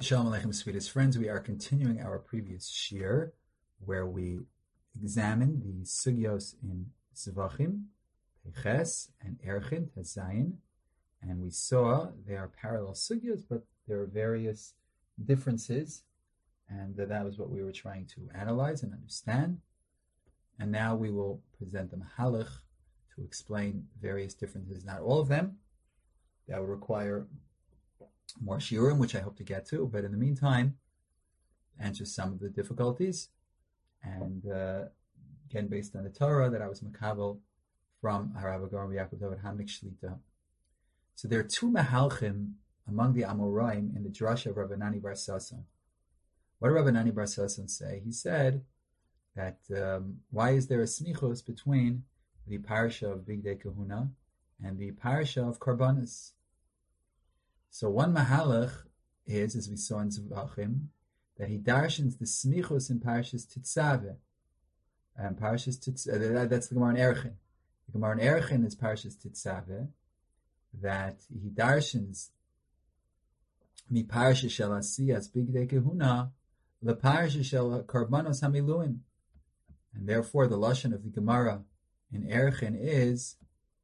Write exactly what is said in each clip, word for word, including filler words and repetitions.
Shalom Aleichem, sweetest friends. We are continuing our previous shiur, where we examine the sugyos in Zvachim, Peches, and Erchin, Tezayin, and we saw they are parallel sugyos, but there are various differences, and that was what we were trying to analyze and understand. And now we will present the Mahalach to explain various differences, not all of them. That would require more shiurim, which I hope to get to, but in the meantime, answer some of the difficulties, and uh, again, based on the Torah that I was makabel from Harav Gaon Yaakov David Hamik Shlita. So there are two mahalchim among the Amoraim in the drasha of Rabbi Nani Bar Sasan. What did Rabbi Nani Bar Sasan say? He said that um, why is there a smichos between the parsha of Bigdei Kahuna and the parsha of Karbanis? So one mahalach is, as we saw in Zvachim, that he darshans the smichos in Parashas Tetzaveh. And Parashas Tetzaveh, that's the Gemara in Erchin. The Gemara in Erchin is Parashas Tetzaveh, that he darshans mi Parashas shel Asiyas Bigdei Kahuna le Parashas shel Karbanos Hamiluim. And therefore the lashon of the Gemara in Erchin is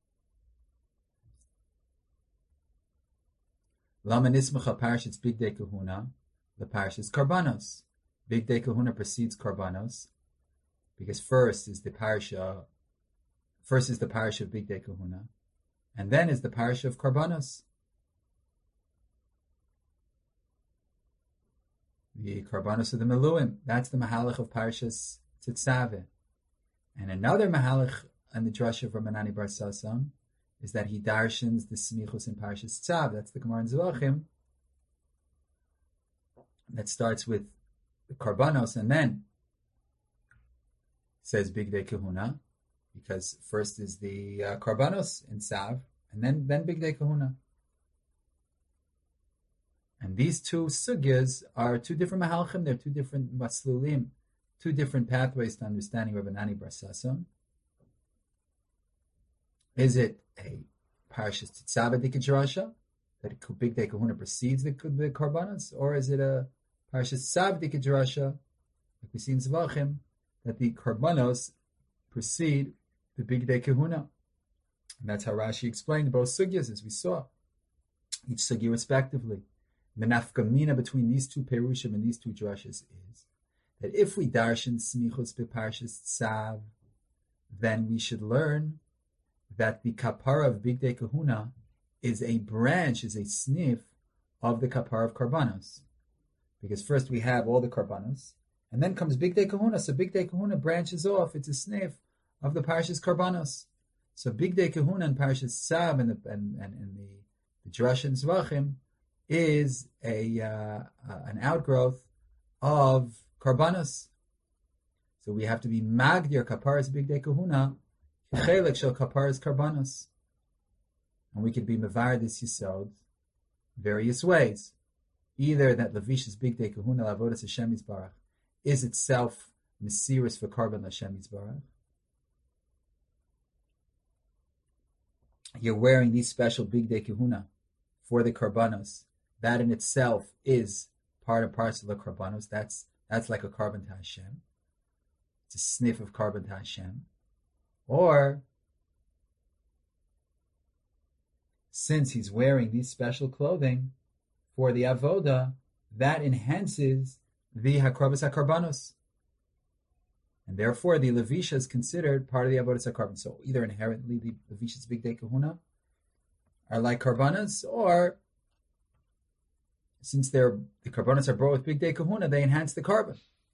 Lama nismacha parashas Bigdei Kahuna, the parashas Karbanos. Bigdei Kahuna precedes Karbanos, because first is the parasha, first is the parasha of Bigdei Kahuna, and then is the parasha of Karbanos. The Karbanos of the Meluim, that's the mahalach of parashas Tetzaveh. And another mahalach on the drasha of Rabbi Nani Bar Sasan is that he darshans the smichos in Parashas Tzav. That's the Gemara in Zvachim. That starts with the Karbanos and then says Bigdei Kahuna, because first is the uh, Karbanos in Tzav, and then, then Bigdei Kahuna. And these two sugyas are two different mahalchim, they're two different maslulim, two different pathways to understanding Rabbi Nani Bar Sasan. Is it a Parashas Tetzaveh Dika Drasha, that Bigdei Kahuna precedes the, the Karbanos, or is it a Parashas Tzav Dika Drasha, like we see in Zvachim, that the Karbanos precede the Bigdei Kahuna? And that's how Rashi explained both sugyas, as we saw, each sugya respectively. The nafkamina between these two perushim and these two drashas is that if we darshan smichos beParashas Tzav, then we should learn that the kapara of Bigdei Kahuna is a branch, is a sniff of the kapara of Karbanos. Because first we have all the Karbanos, and then comes Bigdei Kahuna. So Bigdei Kahuna branches off, it's a sniff of the Parashas Karbanos. So Bigdei Kahuna and Parashas Tzav and, the, and, and, and the, the Drush and Zvachim is a uh, uh, an outgrowth of Karbanos. So we have to be Magdir Kaparas Bigdei Kahuna Chelik shel kaparas Karbanos, and we could be mevar this yisod various ways. Either that Levish's Bigdei Kahuna Lavodas Hashem Yisbarach is itself mesiris for Karban Hashem Yisbarach. You're wearing these special Bigdei Kahuna for the Karbanos. That in itself is part and parcel of the Karbanos. That's that's like a Karban to Hashem. It's a sniff of Karban to Hashem. Or, since he's wearing these special clothing for the avoda, that enhances the hakrabas hakarbanos, and therefore the levisha is considered part of the avodas hakarban. So either inherently the levisha's Bigdei Kahuna are like karbanos, or since they're the karbanos are brought with Bigdei Kahuna, they enhance the karban.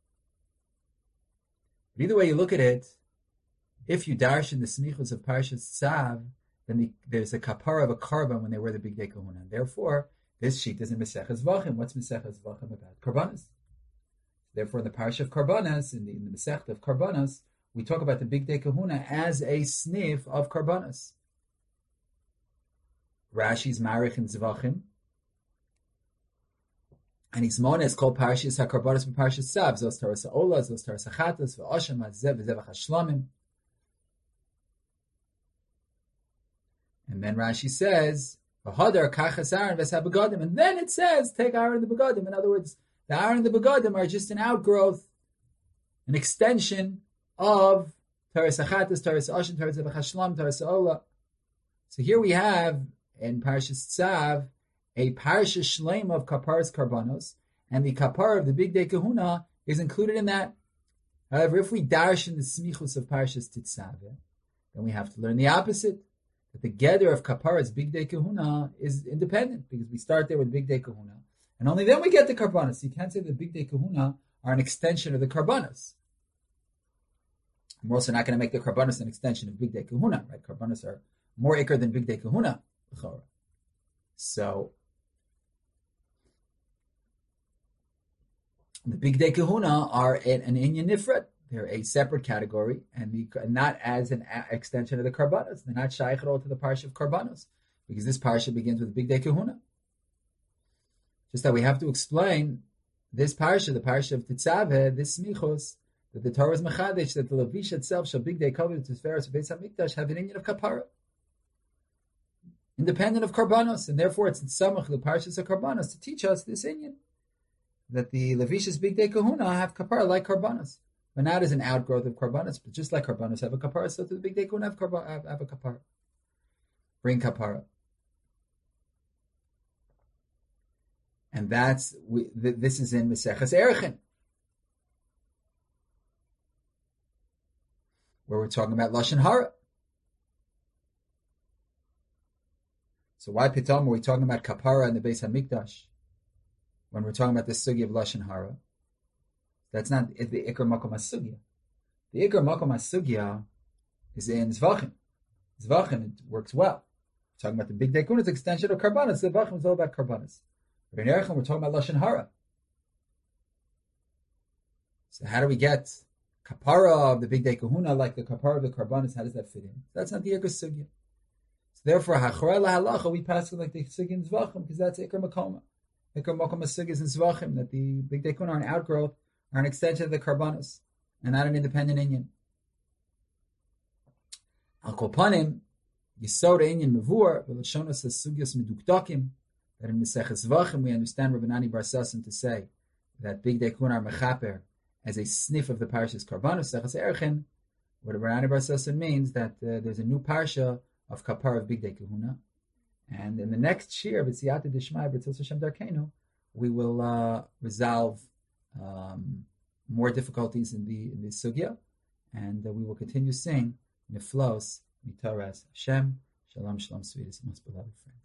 But either way you look at it, if you darshan the smichos of Parashas Tzav, then the, there's a kapara of a karban when they wear the Bigdei Kahuna. And therefore, this sheet is in Maseches Zvachim. What's Maseches Zvachim about? Karbanos. Therefore, in the Parasha of Karbanos, in the, in the Masechta of Karbanos, we talk about the Bigdei Kahuna as a sniff of Karbanos. Rashi's Marich in Zvachim, and his mona is called Parashas HaKarbanos b'Parashas Tzav. Zos Taras HaOla, Zos Taras HaChatas, V'Oshem HaZev, V'Zevach HaShlamim. And then Rashi says V'hadar kachas Aaron v'es habegadim, and then it says take Aaron and the begadim. In other words, the Aaron and the begadim are just an outgrowth, an extension of Taras Achatas, Taras Ashin, Taras Avachashlam, Taras Ola. So here we have in Parshas Tzav a parsha shleim of kaparas karbanos, and the kapar of the Big Day Kahuna is included in that. However, if we darshan the smichus of Parshas Tzav, then we have to learn the opposite, that the gather of kaparas Big Day Kahuna is independent, because we start there with Big Day Kahuna, and only then we get the karbanos. You can't say the Big Day Kahuna are an extension of the karbanos. We're also not going to make the karbanos an extension of Big Day Kahuna, right? Karbanos are more ikar than Big Day Kahuna. So the Big Day Kahuna are an, an inyan nifrat. They're a separate category, and the, not as an a- extension of the karbanos. They're not shaykh at all to the parsha of karbanos, because this parsha begins with Big Day Kahuna. Just that we have to explain this parsha, the parsha of Tetzaveh, this smichos, that the Torah is mechadesh, that the Levish itself shall Big Day covenant to Tiferes Beis Hamikdash have an inyan of kapara, independent of karbanos, and therefore it's in samach the parshas of karbanos to teach us this inyan, that the Levish's Big Day Kahuna have kapara like karbanos, but not as an outgrowth of karbanos, but just like karbanos have a kapara, so to the Big Day Kahuna have, karba, have, have a kapara, bring kapara, and that's we, th- this is in Maseches Erechin, where we're talking about lashon hara. So why pitom are we talking about kapara and the Beis Hamikdash when we're talking about the sugya of lashon hara? That's not the ikar makom hasugya. The ikar makom hasugya is in zvachim. Zvachim, it works well. We're talking about the Big Day Kahuna, it's extension of karbanos. The zvachim is all about karbanos. But in Erechem, we're talking about lashon hara. So how do we get kapara of the Big Day Kahuna like the kapara of the karbanos? How does that fit in? That's not the ikar sugya. Therefore, hachora lahalacha, we pass it like the sugya in zvachim, because that's ikar makoma. Ikar makoma sugya is in zvachim, that the Big Day Kahuna are an outgrowth, are an extension of the karbanos, and not an independent inyan. Al kopanim, yisod inyan mevur, v'lashonos sugyas medukdakim, that in Maseches Zvachim we understand Rabbanani Bar Sasson to say that Big Day Kahuna are mechaper as a sniff of the parashas karbanos, Maseches Erechin. What Rabbanani Bar Sasson means that uh, there's a new parsha of kapar of Big Day Kahuna, and in the next shir b'siyata d'shmai b'tzos Hashem darkeinu we will uh, resolve um, more difficulties in the in the sugya, and uh, we will continue seeing niflos mitaras Hashem. Shalom, shalom, sweetest, most beloved friends.